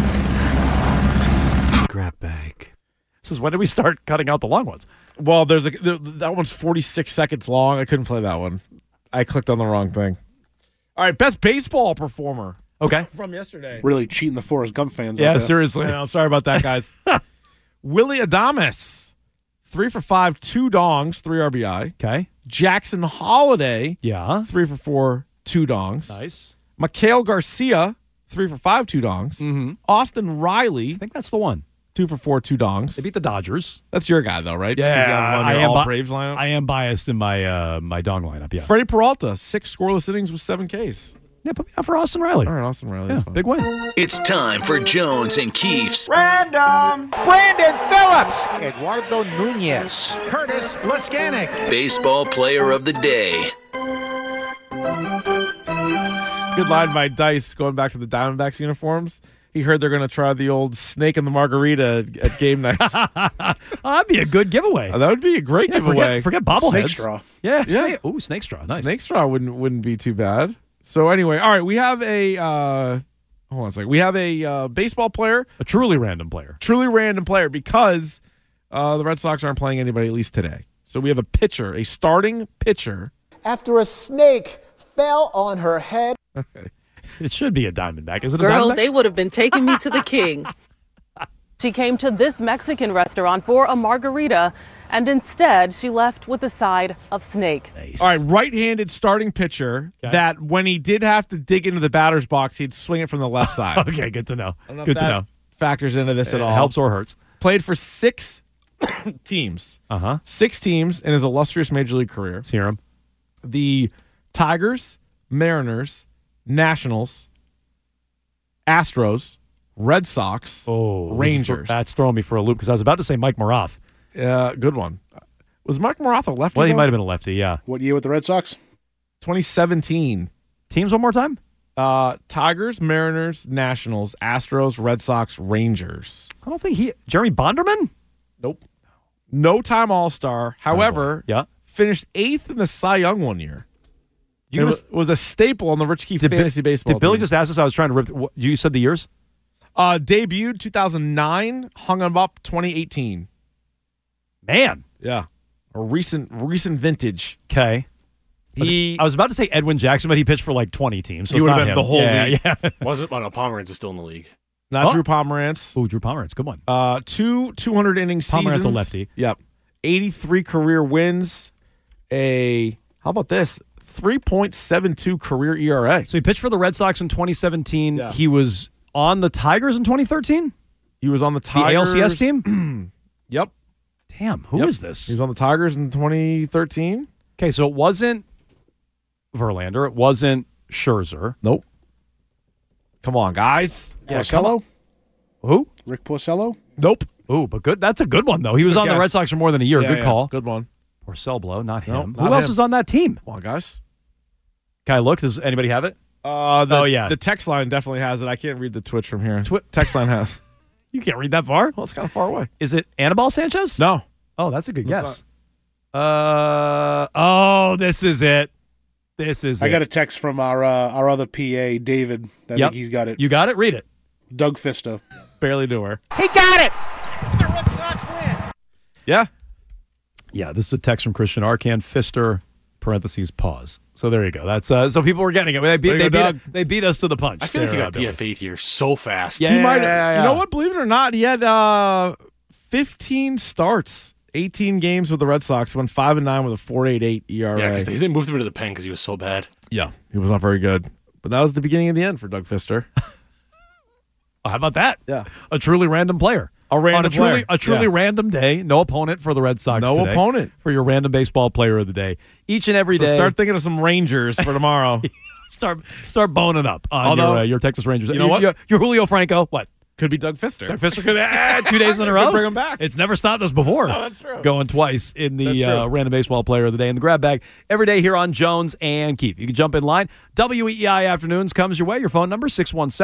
Grab bag. This is when did we start cutting out the long ones? Well, that one's 46 seconds long. I couldn't play that one. I clicked on the wrong thing. All right, best baseball performer. Okay. From yesterday. Really cheating the Forrest Gump fans. Yeah, like that. seriously. I'm sorry about that, guys. Willie Adames, 3 for 5, 2 dongs, 3 RBI. Okay. Jackson Holiday, Yeah. 3 for 4, 2 dongs. Nice. Mikhail Garcia, 3 for 5, 2 dongs. Mm-hmm. Austin Riley, I think that's the one. 2 for 4, 2 dongs. They beat the Dodgers. That's your guy, though, right? Yeah, I am Braves lineup. I am biased in my my dong lineup. Yeah. Freddie Peralta, 6 scoreless innings with 7 Ks. Yeah, put me out for Austin Riley. All right, Austin Riley. Yeah, big win. It's time for Jones and Keefe's Random. Brandon Phillips. Eduardo Nunez. Curtis Laskanik. Baseball Player of the Day. Good line by Dice going back to the Diamondbacks uniforms. He heard they're going to try the old snake and the margarita at game nights. That'd be a good giveaway. That would be a great giveaway. Forget bobbleheads. Snake straw. Yeah. Snake straw. Nice. Snake straw wouldn't be too bad. So anyway, all right, we have a hold on a second. We have a baseball player, a truly random player, because the Red Sox aren't playing anybody at least today. So we have a pitcher, a starting pitcher. After a snake fell on her head. Okay. It should be a Diamondback. Is it Girl, a Diamondback? they would have been taking me to the king. She came to this Mexican restaurant for a margarita, and instead she left with a side of snake. Nice. All right, right-handed starting pitcher that when he did have to dig into the batter's box, he'd swing it from the left side. Okay, good to know. Good to know. Factors into this at all. Helps or hurts. Played for 6 teams. 6 teams in his illustrious Major League career. Let's hear him. The Tigers, Mariners, Nationals, Astros, Red Sox, Rangers. That's throwing me for a loop because I was about to say Mike Maroth. Good one. Was Mike Maroth a lefty? Well, he might have been a lefty, yeah. What year with the Red Sox? 2017. Teams one more time? Tigers, Mariners, Nationals, Astros, Red Sox, Rangers. I don't think Jeremy Bonderman? Nope. No-time All-Star. However, finished 8th in the Cy Young one year. It was a staple on the Rich Keefe fantasy baseball Did Billy team. just ask us? I was trying to rip. You said the years? Debuted 2009, hung him up 2018. Man. Yeah. A recent vintage. Okay. I was about to say Edwin Jackson, but he pitched for like 20 teams. So he would have been the whole league. Yeah. Wasn't Pomerantz is still in the league. Not Drew Pomerantz. Oh, Drew Pomerantz. Good one. 200 inning seasons. Pomerantz a lefty. Yep. 83 career wins. How about this? 3.72 career ERA. So he pitched for the Red Sox in 2017. Yeah. He was on the Tigers in 2013? He was on the Tigers. The ALCS team? Yep. Damn, who is this? He was on the Tigers in 2013. Okay, so it wasn't Verlander. It wasn't Scherzer. Nope. Come on, guys. Yeah, Porcello? Who? Rick Porcello? Nope. Ooh, but good. That's a good one, though. He was on the Red Sox for more than a year. Good call. Good one. Porcello, not him. Nope, Who else is on that team? Come on, guys. Can I look? Does anybody have it? The text line definitely has it. I can't read the Twitch from here. Text line has. You can't read that far? Well, it's kind of far away. Is it Anibal Sanchez? No. Oh, that's a good guess. This is it. I got a text from our other PA, David. I think he's got it. You got it? Read it. Doug Fister. Barely knew her. He got it! The Red Sox win. Yeah. Yeah, this is a text from Christian Arcan. Fister, parentheses, pause. So there you go. That's so people were getting it. They beat us to the punch. I feel like he got DFA'd here so fast. Yeah, he might have. You know what? Believe it or not, he had 15 starts, 18 games with the Red Sox, went 5-9 with a 4.88 ERA. Yeah, because they moved him into the pen because he was so bad. Yeah, he was not very good. But that was the beginning of the end for Doug Fister. How about that? Yeah. A truly random player. On a truly random day. No opponent for the Red Sox today. No opponent. For your random baseball player of the day. Each and every day. Start thinking of some Rangers for tomorrow. Start boning up on your Texas Rangers. You know what? Your Julio Franco, what? Could be Doug Fister. Doug Fister could 2 days in a row. Bring him back. It's never stopped us before. No, that's true. Going twice in the random baseball player of the day in the grab bag every day here on Jones and Keefe. You can jump in line. WEEI Afternoons comes your way. Your phone number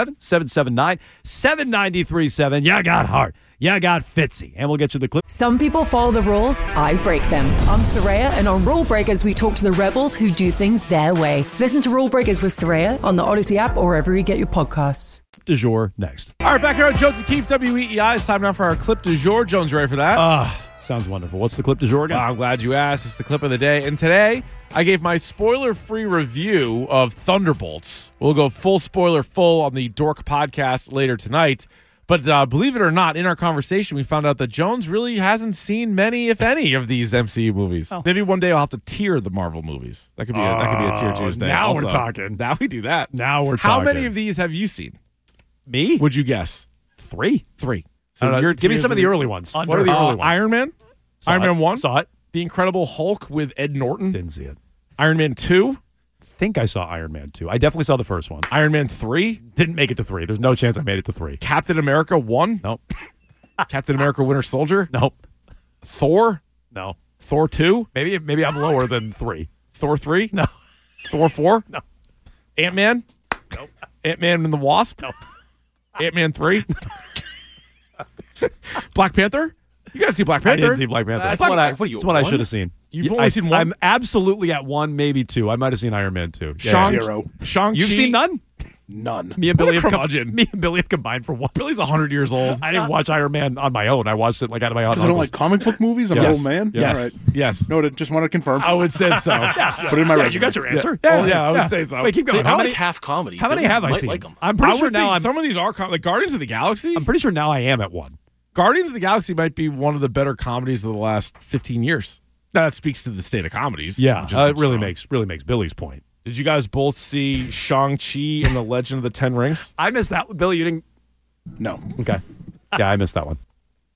617-779-7937. You got heart. You got Fitzy. And we'll get you the clip. Some people follow the rules. I break them. I'm Soraya, and on Rule Breakers, we talk to the rebels who do things their way. Listen to Rule Breakers with Soraya on the Odyssey app or wherever you get your podcasts. Du jour next. All right, back here on Jones and Keefe, WEEI. It's time now for our clip du jour. Jones, you ready for that? Sounds wonderful. What's the clip du jour again? I'm glad you asked. It's the clip of the day. And today, I gave my spoiler-free review of Thunderbolts. We'll go full spoiler full on the Dork podcast later tonight. But believe it or not, in our conversation, we found out that Jones really hasn't seen many, if any, of these MCU movies. Oh. Maybe one day I'll have to tier the Marvel movies. That could be a tier Tuesday. Now also. We're talking. Now we do that. Now we're talking. How many of these have you seen? Me? Would you guess? 3. So your give me tiers some of the early ones. What are the early ones? Iron Man. Iron Man 1. Saw it. The Incredible Hulk with Ed Norton. Didn't see it. Iron Man 2. Think I saw Iron Man 2. I definitely saw the first one. Iron Man 3. Didn't make it to 3. There's no chance I made it to 3. Captain America 1. Nope. Captain America Winter Soldier. Nope. Thor. No. Thor 2. Maybe I'm lower than 3. Thor 3. No. Thor 4. No. Ant-Man. Nope. Ant-Man and the Wasp. Nope. Ant-Man 3. Black Panther. You got to see Black Panther. I didn't see Black Panther. That's what I should have seen. You've only seen one? I'm absolutely at 1, maybe 2. I might have seen Iron Man 2. Zero. Shang-Chi. You've seen none? None. Me and Billy What a have curmudgeon. me and Billy have combined for 1. Billy's 100 years old. I didn't watch Iron Man on my own. I watched it like out of my own. Because I don't like comic book movies. I'm an old man. Yes. All right. Yes. No, just want to confirm. I would say so. Put it in my resume. You got your answer. I would say so. Wait, keep going. I like half comedy. How many have I seen? Like them. I'm pretty sure now. some of these are like Guardians of the Galaxy. I'm pretty sure now I am at 1. Guardians of the Galaxy might be one of the better comedies of the last 15 years. Now, that speaks to the state of comedies. Yeah, which is it really strong. makes Billy's point. Did you guys both see Shang-Chi and the Legend of the Ten Rings? I missed that. Billy, you didn't. No. Okay. Yeah, I missed that one.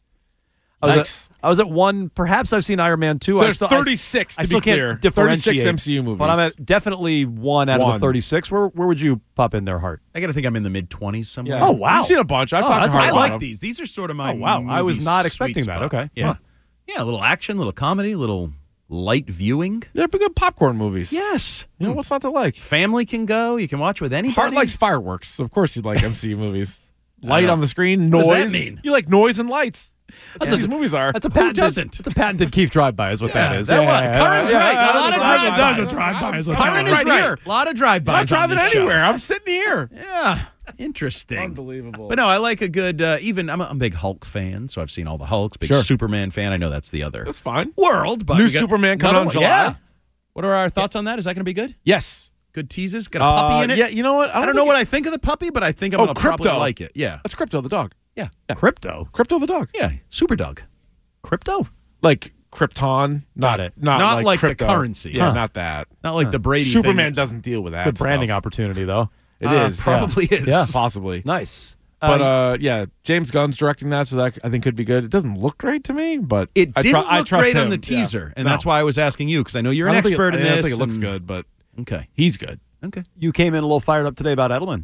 Nice. I was at 1. Perhaps I've seen Iron Man 2. So there's 36 I to still be clear. Can't differentiate 36 MCU movies. But I'm at definitely 1 out of the 36. Where would you pop in there, Hart? I got to think I'm in the mid-20s somewhere. Yeah. Oh, wow. You've seen a bunch. I've talked to Hart I about like them. these. These are sort of my wow. I was movie not sweet expecting that. spot. Okay. Yeah. Huh. Yeah, a little action, a little comedy, a little light viewing. They're good popcorn movies. Yes. You know, what's not to like? Family can go. You can watch with anybody. Hart likes fireworks. So of course you'd like MCU movies. Light on the screen, noise. What does that mean? You like noise and lights. That's what these movies are. That's a patented. doesn't? It's a patented Keith drive-by is what that is. Curran's right. A lot of drive-bys. drive-bys. Curran is right. A lot of drive-bys. I'm not driving on this anywhere. show. I'm sitting here. Yeah. Interesting. Unbelievable. But no, I like a good, I'm a big Hulk fan, so I've seen all the Hulks. Big Superman fan. I know that's the other That's fine. world. But New we got Superman coming another out in one. July. Yeah. What are our thoughts on that? Is that going to be good? Yes. Good teases? Got a puppy in it? Yeah, you know what? I don't know what I think of the puppy, but I think I'm going to probably Crypto. like it. Yeah. That's Crypto the dog. Yeah. Crypto? Crypto the dog. Yeah. Super dog. Crypto? Like Krypton. Not it. Not like the crypto. currency. Yeah, Huh. not that. Not like the Brady thing Superman that's- doesn't deal with that. Good branding stuff. opportunity, though. It is. Probably is. Yeah. Possibly. Nice. But yeah, James Gunn's directing that, so that I think could be good. It doesn't look great to me, but It I didn't I look trust great on him. the teaser, and No. that's why I was asking you, because I know you're an I don't think expert in I don't this. think it looks and- good, but Okay. he's good. Okay. You came in a little fired up today about Edelman.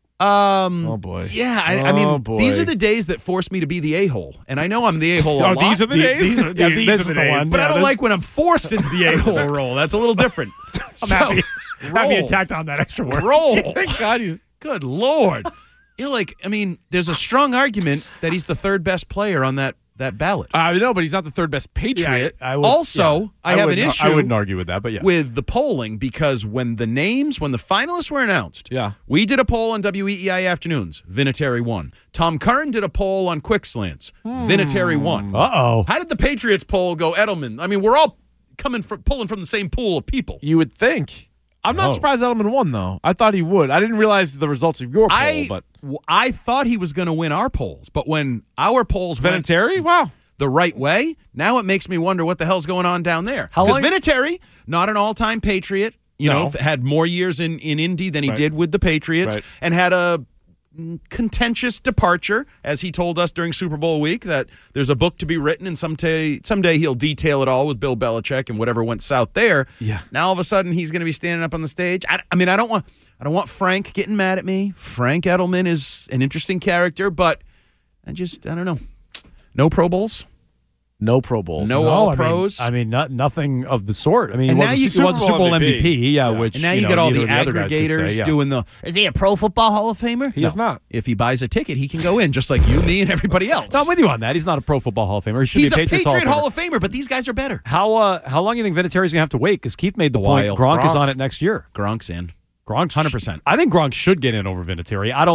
Oh boy. Yeah, I mean, Oh, boy. these are the days that force me to be the a-hole, and I know I'm the a-hole a Oh, lot. these are the days. These are the ones. But I don't this- like when I'm forced into the a-hole role. That's a little different. I'm happy you roll. tacked on that extra word. Roll. Thank God you. Good Lord. You know, like, I mean, there's a strong argument that he's the third best player on that ballot. I know, but he's not the third best Patriot. I would, Also, I have an wouldn't- issue I wouldn't argue with that, but yeah. with the polling, because when the finalists were announced, Yeah. we did a poll on WEEI Afternoons. Vinatieri won. Tom Curran did a poll on Quick Slants. Vinatieri won. Uh-oh. How did the Patriots poll go, Edelman? I mean, we're all pulling from the same pool of people. You would think. I'm not surprised Edelman won, though. I thought he would. I didn't realize the results of your poll, but I thought he was going to win our polls, but when our polls went Vinatieri, wow, the right way, now it makes me wonder what the hell's going on down there. Because Vinatieri, not an all-time Patriot, had more years in Indy than he did with the Patriots, and had a contentious departure, as he told us during Super Bowl week, that there's a book to be written, and someday he'll detail it all with Bill Belichick and whatever went south there. Yeah. Now all of a sudden he's going to be standing up on the stage. I don't want Frank getting mad at me. Frank Edelman is an interesting character, but I don't know. No Pro Bowls. no Pro Bowls. No All-Pros. I mean, nothing of the sort. I mean, And he now was you a Super Bowl MVP, yeah, which And now you get all neither the of other guys could aggregators say, yeah. doing is he a Pro Football Hall of Famer? He is not. If he buys a ticket, he can go in, just like you, me, and everybody else. No, I'm with you on that. He's not a Pro Football Hall of Famer. He should He's be a a Patriots Hall of Famer, but these guys are better. How long do you think Vinatieri's going to have to wait? Because Keith made the point while. Gronk is Gronk. on it next year. Gronk's in. Gronk's 100%. I think Gronk should get in over Vinatieri. I don't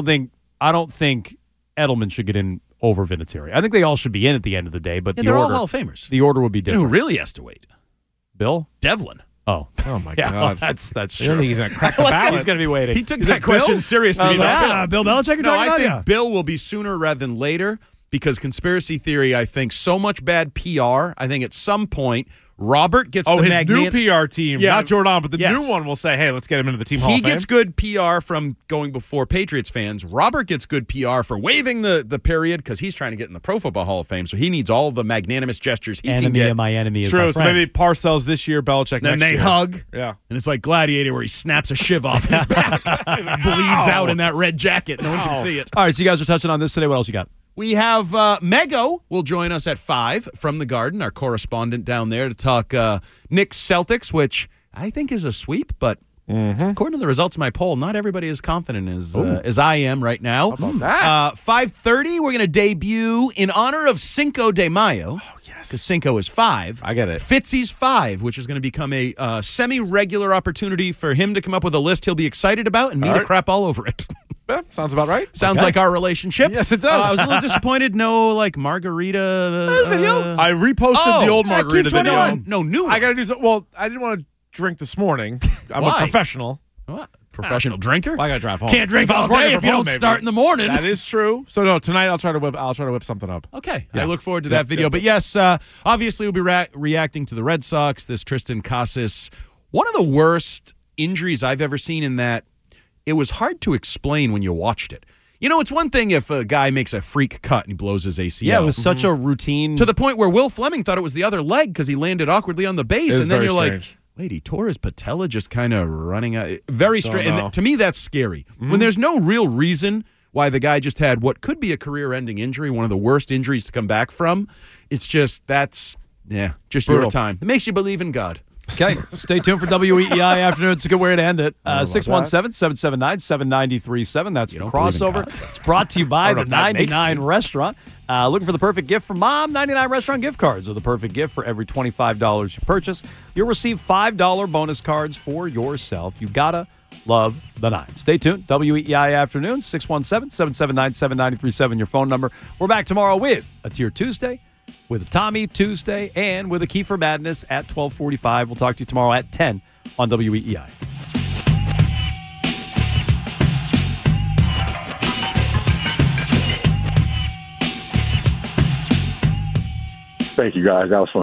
think Edelman should get in over Vinatieri. I think they all should be in at the end of the day, but Yeah, the they're order, all Hall of Famers. The order would be You know different. who really has to wait? Bill? Devlin. Oh my yeah, God. that's I true. don't think he's going to crack the Like ballot. He's going to be waiting. He took Is that it question Bill? seriously. I was He's like, like, Bill Belichick. No, I think Yeah. Bill will be sooner rather than later. because conspiracy theory, I think, so much bad PR. I think at some point, Robert gets the new PR team, not Jordan, but the new one will say, hey, let's get him into the team hall of fame. He gets good PR from going before Patriots fans. Robert gets good PR for waiving the period because he's trying to get in the Pro Football Hall of Fame, so he needs all the magnanimous gestures he can get. My enemy is True, my so maybe Parcells this year, Belichick then next year. Then they hug. Yeah. And it's like Gladiator where he snaps a shiv off his back. Bleeds out in that red jacket. No one can see it. All right, so you guys are touching on this today. What else you got? We have Mego will join us at 5 from the Garden, our correspondent down there, to talk Knicks Celtics, which I think is a sweep, but according to the results of my poll, not everybody is confident as I am right now. How about that? 5:30, we're going to debut in honor of Cinco de Mayo. Oh, yes. Because Cinco is 5. I get it. Fitzy's 5, which is going to become a semi-regular opportunity for him to come up with a list he'll be excited about and me to crap all over it. Yeah, sounds about right. Sounds like our relationship. Yes, it does. I was a little disappointed. No, margarita video. I reposted the old margarita video. No, new one. I got to do something. Well, I didn't want to drink this morning. I'm a professional. What? Professional drinker? Well, I got to drive home. Can't drink all day if you don't start in the morning. That is true. So no, tonight I'll try to whip something up. Okay, yeah. I look forward to that video. But yes, obviously we'll be reacting to the Red Sox. This Tristan Casas, one of the worst injuries I've ever seen in that. It was hard to explain when you watched it. You know, it's one thing if a guy makes a freak cut and he blows his ACL. Yeah, it was such a routine. To the point where Will Fleming thought it was the other leg because he landed awkwardly on the base. And then you're strange. Like, wait, he tore his patella just kind of running out. Very strange. And to me, that's scary. When there's no real reason why the guy just had what could be a career-ending injury, one of the worst injuries to come back from, it's just, just your time. It makes you believe in God. Okay, stay tuned for WEEI Afternoon. It's a good way to end it. 617-779-7937. That's the crossover. It's brought to you by the 99 Restaurant. Looking for the perfect gift for mom? 99 Restaurant gift cards are the perfect gift for every $25 you purchase. You'll receive $5 bonus cards for yourself. You gotta love the 9. Stay tuned. WEEI Afternoon, 617-779-7937, your phone number. We're back tomorrow with a Tier Tuesday, with a Tommy Tuesday, and with a Kiefer Madness at 12:45. We'll talk to you tomorrow at 10 on WEEI. Thank you, guys. That was fun.